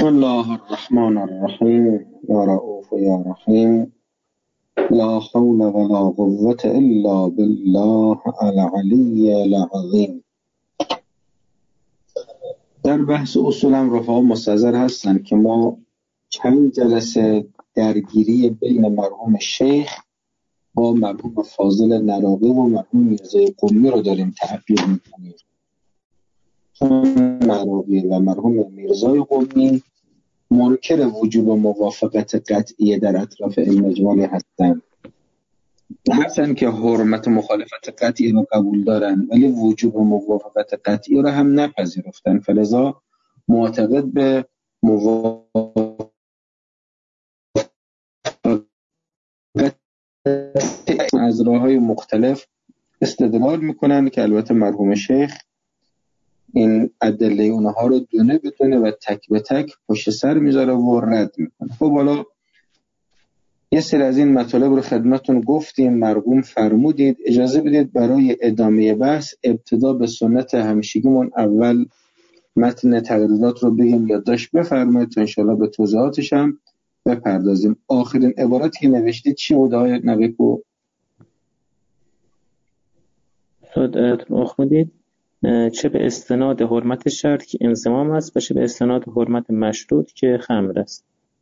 الله الرحمن الرحیم یا رؤوف یا رحیم لا حول ولا قوة الا بالله العلی العظیم. در بحث اصولم رفقا مستحضر هستن که ما چند جلسه درگیری بین مرحوم شیخ با مرحوم فاضل نراقی و مرحوم میرزای قمی رو داریم تحقیق میکنیم. نراقی و مرحوم میرزای قمی منکر وجوب موافقت قطعی در اطراف علم اجمالی هستند. هستن که حرمت مخالفت قطعی رو قبول دارن ولی وجوب موافقت قطعی رو هم نپذیرفتن، فلذا معتقد به موافقت از راه‌های مختلف استدلال میکنن که البته مرحوم شیخ این ادله اونها رو دونه به دونه و تک به تک پشت سر میذاره و رد میکنه. خب حالا یه سری از این مطالب رو خدمتتون گفتیم، مرقوم فرمودید. اجازه بدید برای ادامه بحث ابتدا به سنت همیشگیمون اول متن تقریرات رو بگیم، یادداشت بفرمایید تا انشاءالله به توضیحاتش هم بپردازیم. آخرین عبارتی که نوشتید چی بود آقای نقیب‌پور؟ اخمدید چه به استناد حرمت شرط که انضمام است و چه به استناد حرمت مشروط که خمر است.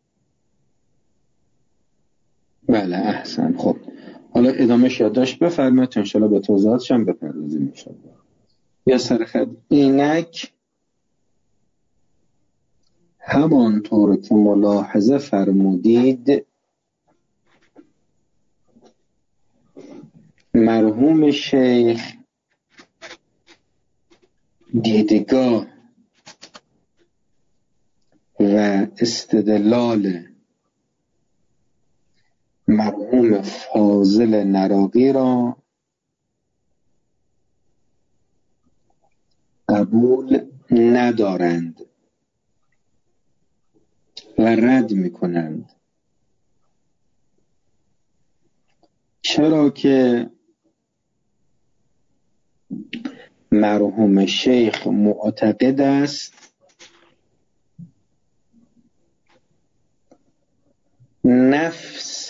بله احسن. خب حالا ادامهش یادداشت بفرمایید تا انشاءالله به توضیحاتش هم بپردازیم انشاءالله. یا سرخط اینک همانطور که ملاحظه فرمودید مرحوم شیخ دیدگاه و استدلال مرحوم فاضل نراقی را قبول ندارند و رد میکنند، چرا که مرحوم شیخ معتقد است نفس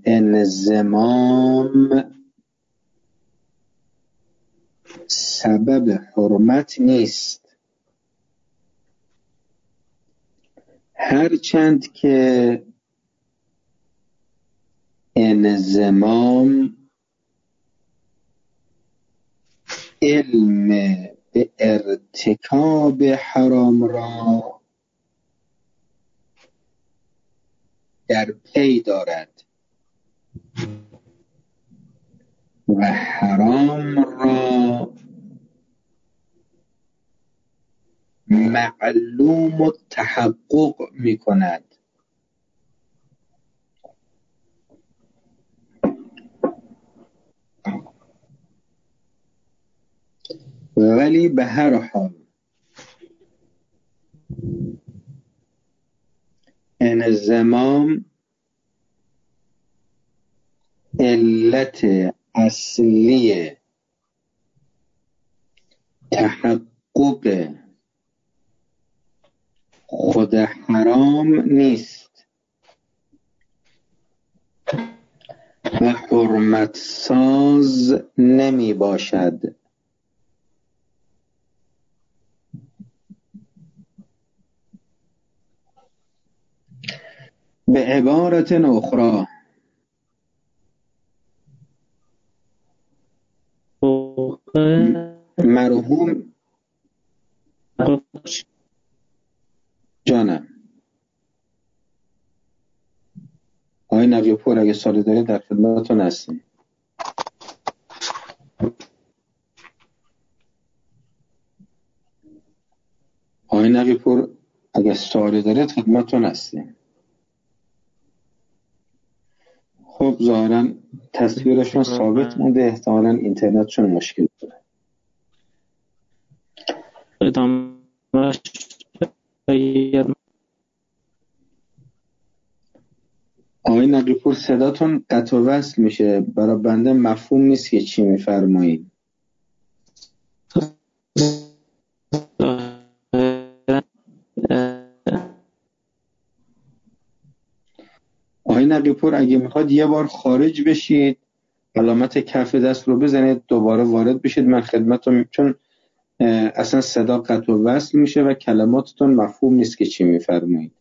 انضمام سبب حرمت نیست، هرچند که انضمام علم به ارتکاب حرام را در پی دارد و حرام را معلوم و تحقق می کند. ولی به هر حال انضمام علت اصلی تحقق خود حرام نیست و حرمت ساز نمی باشد. به عبارت اخرى مرحوم جانم آقای نقیب‌پور اگه سوالی دارید در خدمتتون هستیم. آقای نقیب‌پور اگه سوالی دارید خدمتتون هستیم. خب ظاهراً تصویرشون ثابت مونده، احتمالاً اینترنتشون مشکل داره. آقای نقیب‌پور صداتون قطع و وصل میشه، برای بنده مفهوم نیست که چی میفرمایید. نقیپور اگه میخواد یه بار خارج بشید، علامت کف دست رو بزنید، دوباره وارد بشید. من خدمتتون، چون اصلا صدا قطع و وصل میشه و کلماتتون مفهوم نیست که چی میفرمایید.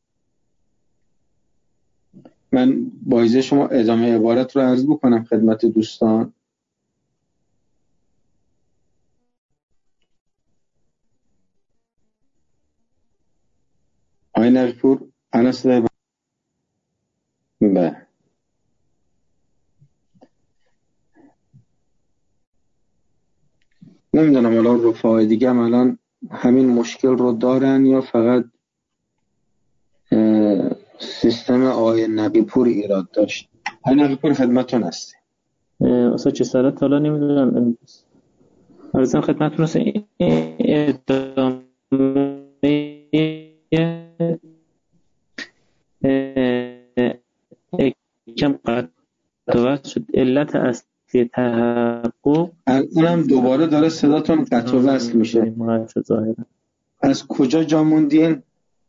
من با اجازه شما ادامه عبارت رو عرض بکنم خدمت دوستان. آقای نقیپور الان صدای بله. نمیدونم الان رفاهای دیگه هم الان همین مشکل رو دارن یا فقط سیستم آقای نقیپور ایراد داشت. آقای نقیپور خدمتتون هستی. استاد جسارت حالا نمیدونم عرضم خدمتتون هست ادامه کم قطع شد. علت اصلی تحقق الانم دوباره داره صداتون قطع و وصل میشه. از کجا جا موندین؟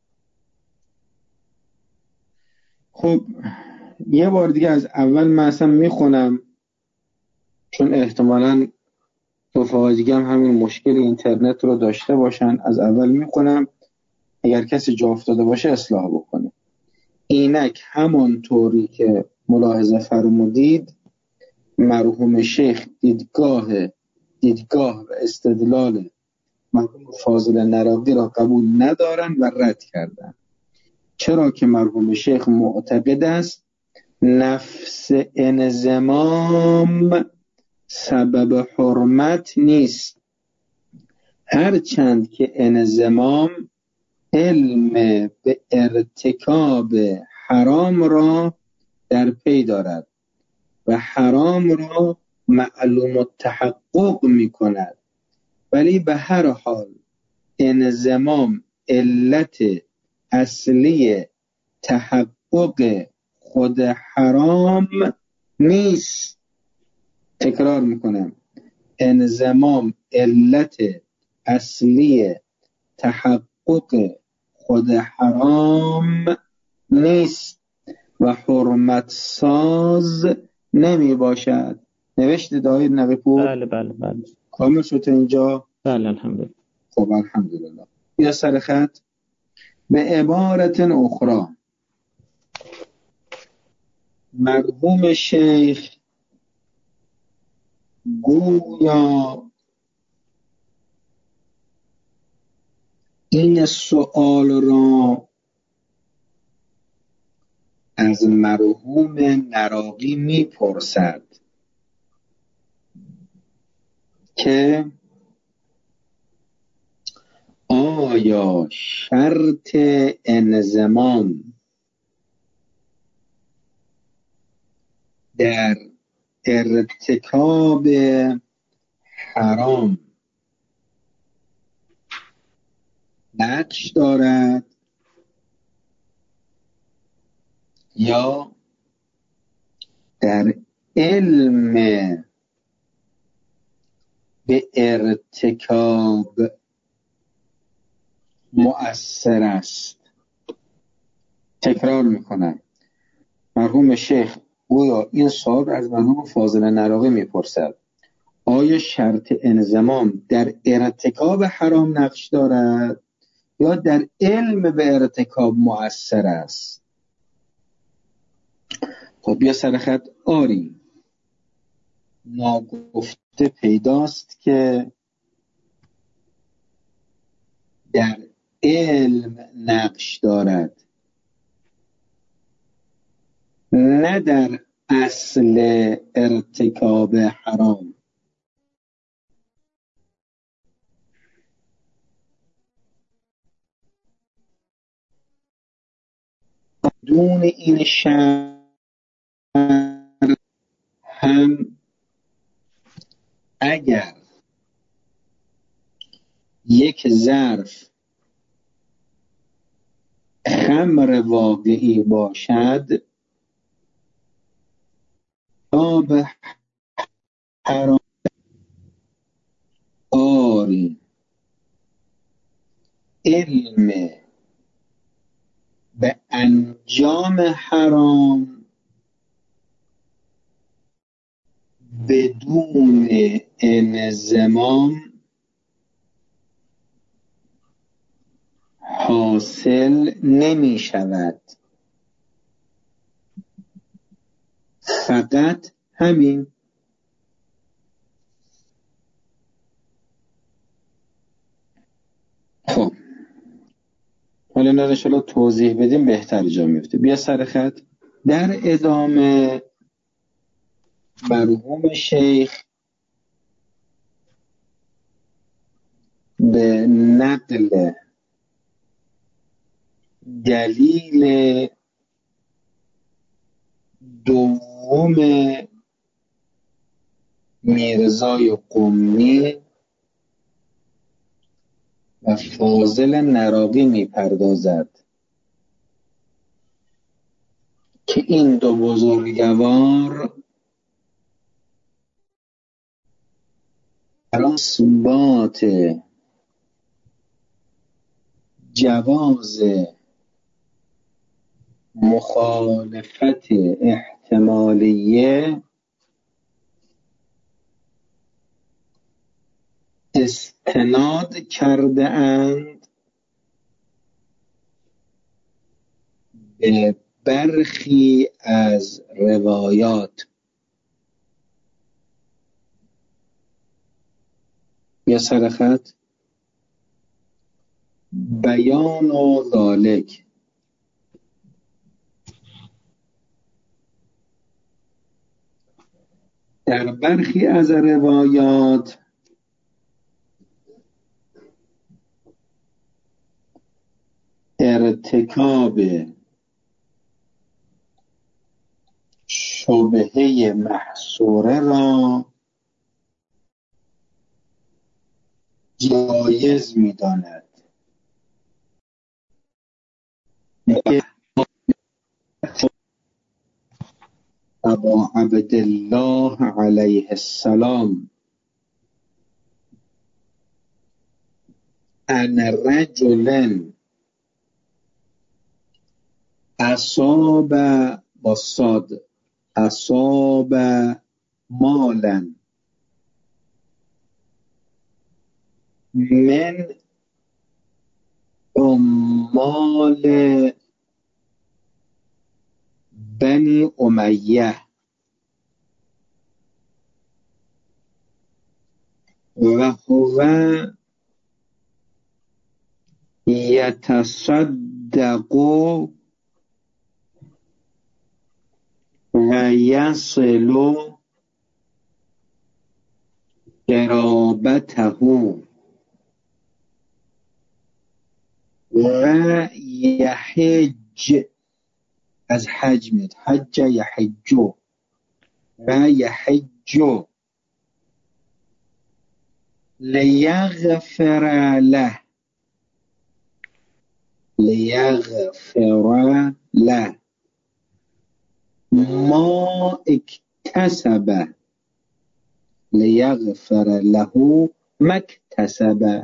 خب یه بار دیگه از اول من اصلا میخونم، چون احتمالاً رفقا دیگه هم همین مشکل اینترنت رو داشته باشن. از اول میخونم، اگر کسی جا افتاده باشه اصلاح بکنه. اینک همانطوری که ملاحظه فرمودید، مرحوم شیخ دیدگاه و استدلال مرحوم فاضل نراقی را قبول ندارند و رد کردند، چرا که مرحوم شیخ معتقد است نفس انضمام سبب حرمت نیست، هرچند که انضمام علم به ارتکاب حرام را در پی دارد و حرام را معلوم التحقق می کند، ولی به هر حال انضمام علت اصلی تحقق خود حرام نیست. تکرار میکنم، انضمام علت اصلی تحقق خود حرام نیست و حرمت ساز نمی باشد. نوشته دایر نقیپور؟ بله کامل شده اینجا؟ بله الحمدلله. خب الحمدلله. یا سر خط. به عبارت اخرى، مرحوم شیخ گویا این سؤال را از مرحوم نراقی میپرسد که آیا شرط انضمام در ارتکاب حرام نقش دارد یا در علم به ارتکاب مؤثر است. تکرار میکنم، مرحوم شیخ گویا این سوال از مرحوم فاضل نراقی میپرسد آیا شرط انضمام در ارتکاب حرام نقش دارد یا در علم به ارتکاب مؤثر است؟ خب بیا سر خط. آری، ناگفته پیداست که در علم نقش دارد، نه در اصل ارتکاب حرام. دون این شرط هم اگر یک ظرف خمر واقعی باشد تا به حرام، آری علم به انجام حرام بدون انضمام حاصل نمی شود. فقط همین. خب حالا نه انشاءالله توضیح بدیم بهتر جا میفته. بیا سر خط. در ادامه مرحوم شیخ به نقل دلیل دوم میرزای قمی و فاضل نراقی میپردازد که این دو بزرگوار بر اثبات جواز مخالفت احتمالیه استناد کرده اند به برخی از روایات. یا سر خط. بیان و ذالک در برخی از روایات ارتکاب شبهه محصوره را جایز می‌داند. ابا عبدالله علیه السلام ان رجل اصاب بالصاد اصاب مالا من عمال بنی امیه و هو یتصدق و یصل قرابته و یحج از حج میاد، حج یحجو و یحجو لیغفر له ما اکتسب لیغفر له ما اکتسب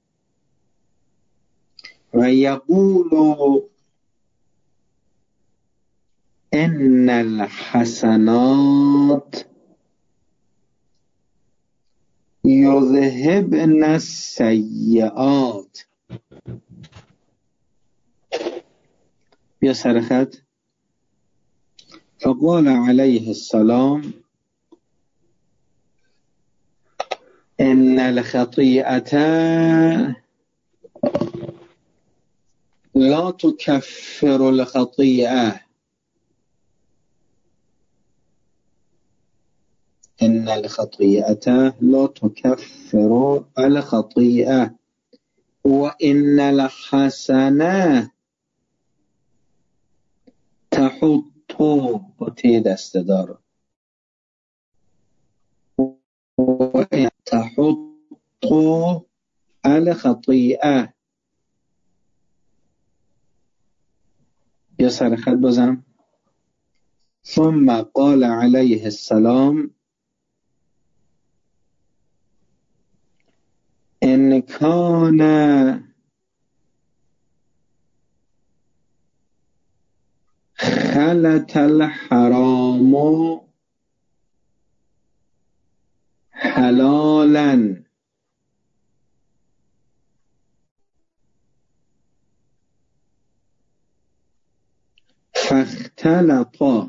و یقول ان الحسنات یذهبن السیئات. بیا سر خط. فقال علیه السلام ان الخطیئة لا تكفر الخطیئة ان الخطیئة لا تكفر الخطیئة وان الحسنة تحط با تی دسته دار تحط الخطیئة. یا سر خط بازم. ثم قال علیه السلام ان کان خلط الحرام حلالا فاختلطا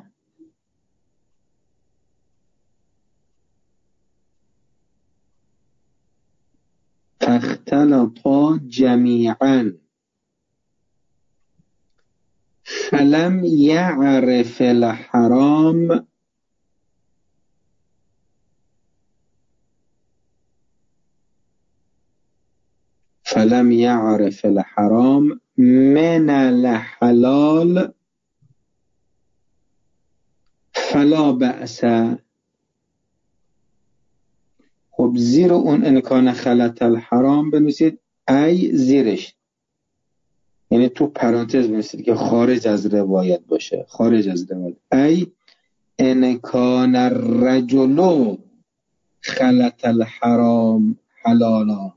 جمیعا فلم یعرف الحرام من الحلال فلا بأس. خب زیر اون امکان خلط الحرام بنویسید ای زیرش، یعنی تو پرانتز بنویسید که خارج از روایت باشه، خارج از روایت. ای امکان الرجل خلط الحرام حلالا.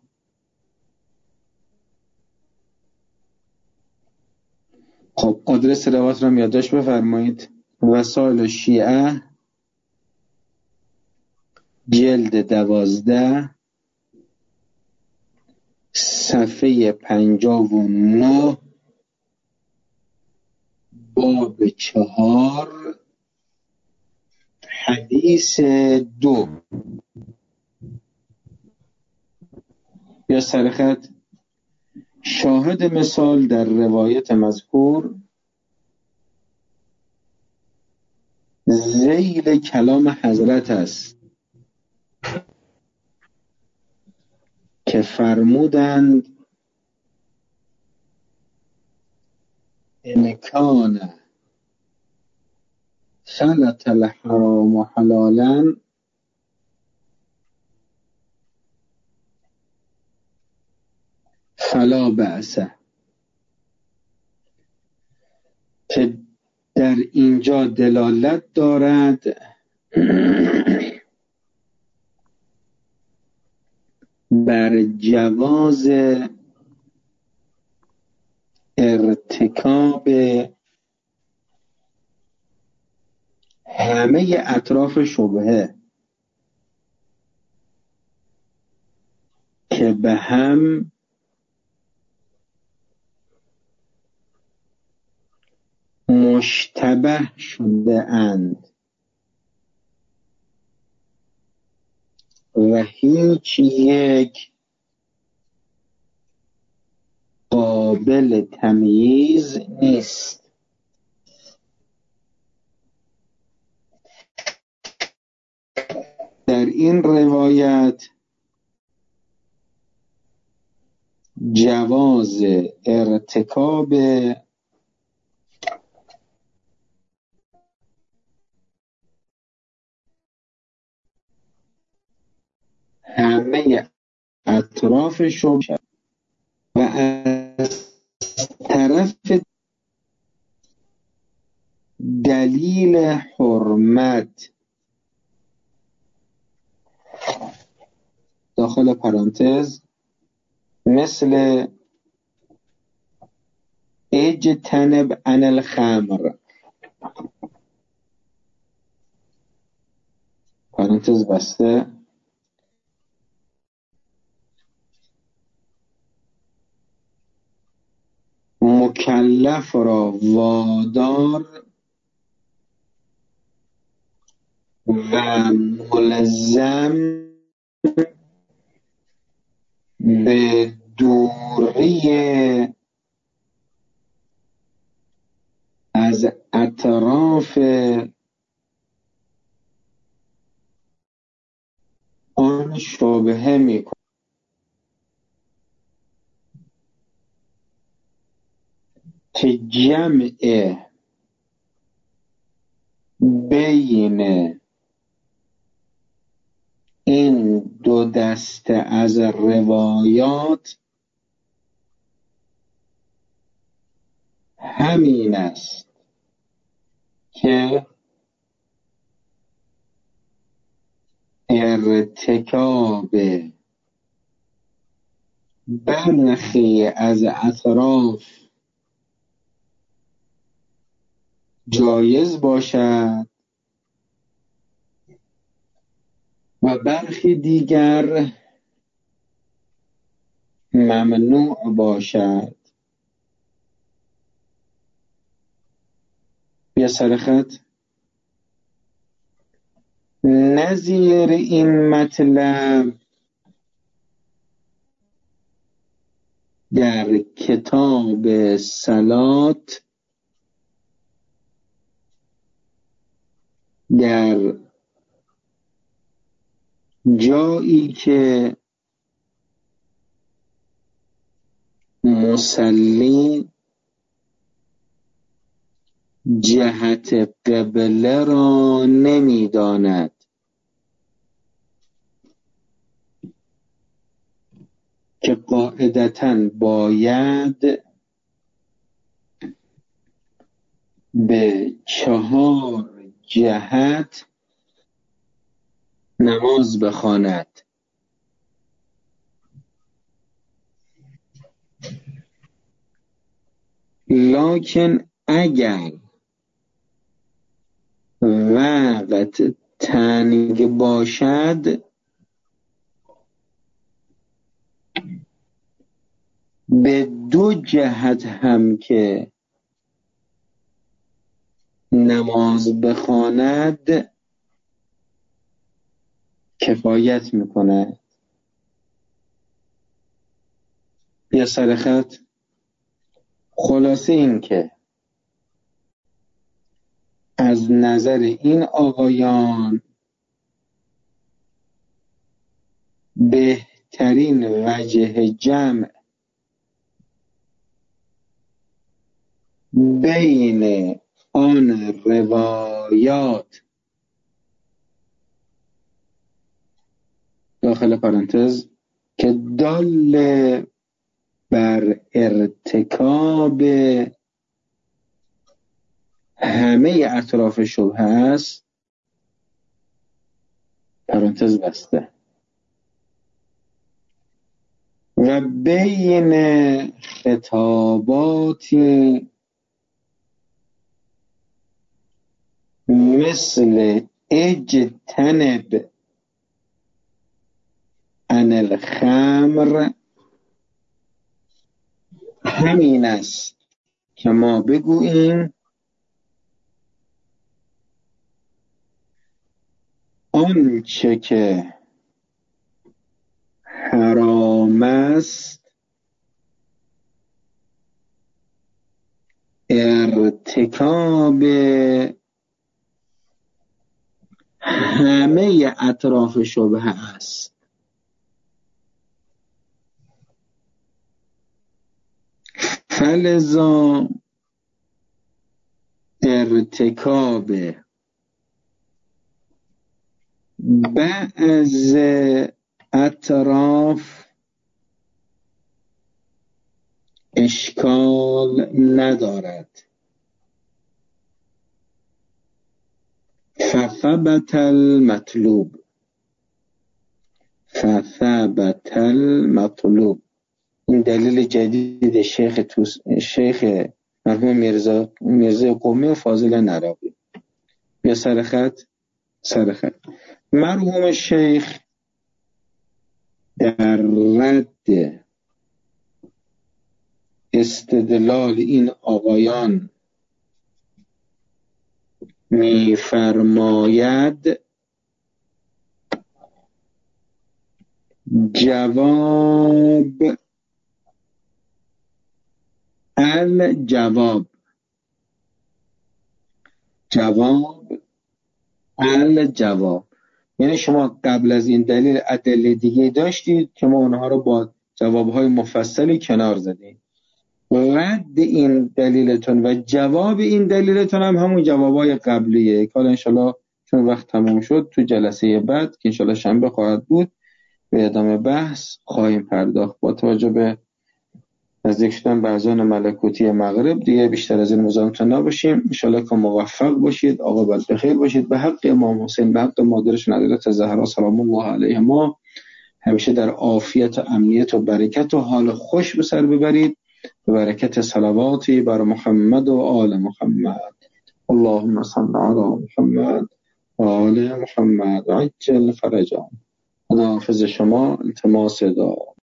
خب آدرس روایت رو یادداشت بفرمایید. وسائل شیعه جلد 12 صفحه 59 باب 4 حدیث 2. یا سرخط شاهد مثال در روایت مذکور ذیل کلام حضرت است که فرمودند ان کان خلط الحرام حلالا فلا بأس. که در اینجا دلالت دارد بر جواز ارتکاب همه اطراف شبهه که به هم مشتبه شده اند و هیچ یک قابل تمییز نیست. در این روایت جواز ارتکاب همه اطراف شبهه و از طرف دلیل حرمت داخل پرانتز مثل اجتنب عن الخمر پرانتز بسته مکلف را وادار و ملزم به دوری از اطراف آن شبهه می‌کند که جمع بین این دو دسته از روایات همین است که ارتکاب برخی از اطراف جایز باشد و برخی دیگر ممنوع باشد. بیا سر خط. نظیر این مطلب در کتاب صلات در جایی که مصلی جهت قبله را نمی‌داند که قاعدتاً باید به 4 جهت نماز بخواند. لکن اگر وقت تنگ باشد به 2 جهت هم که نماز بخواند کفایت میکنه. یا سر خط. خلاصه این که از نظر این آقایان بهترین وجه جمع بین آن روایات داخل پرانتز که دال بر ارتکاب همه اطراف شبهه است پرانتز بسته و بین خطاباتی مثل اجتنب عن الخمر همین است که ما بگوییم آنچه که حرام است ارتکاب همه اطراف شبهه است. فلذا ارتکاب بعض اطراف اشکال ندارد. فثبت المطلوب. این دلیل جدید شیخ مرحوم میرزا قمی و فاضل نراقی. بیا سر خط. مرحوم شیخ در رد استدلال این آقایان می‌فرماید جواب الجواب، یعنی شما قبل از این دلیل ادله دیگه داشتید که ما اونها رو با جوابهای مفصلی کنار زدیم. رد این دلیلتون و جواب این دلیلتون هم همون جوابهای قبلیه که حالا انشالله چون وقت تمام شد تو جلسه بعد که انشالله شنبه خواهد بود به ادامه بحث خواهیم پرداخت. با توجه به نزدیک شدن به اذان ملکوتی مغرب دیگه بیشتر از این مزاحمتون نباشیم. انشالله که موفق باشید، عاقبت بخیر باشید. به حق امام حسین، به حق مادرش حضرت زهرا سلام الله علیهما همیشه در عافیت و امنیت و برکت و حال خوش به سر ببرید. به برکت صلواتی بر محمد و آل محمد. اللهم صل علی محمد آل محمد عجل فرجهم. خداحافظ شما. التماس دعا.